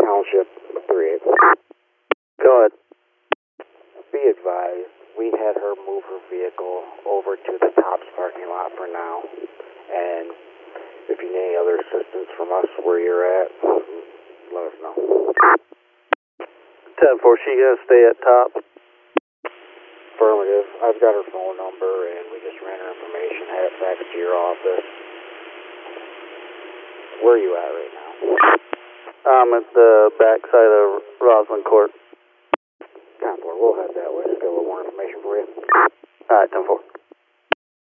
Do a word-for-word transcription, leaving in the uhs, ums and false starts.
Township three eight. Go ahead. Be advised, we had her move her vehicle over to the Tops parking lot for now. And if you need any other assistance from us where you're at, let us know. ten four, she gonna stay at Top? Affirmative. I've got her phone number and we just ran her information, had it faxed to your office. Where are you at right now? I'm at the back side of Roslyn Court. ten four, we'll head that way. Just get a little more information for you. Alright, ten four.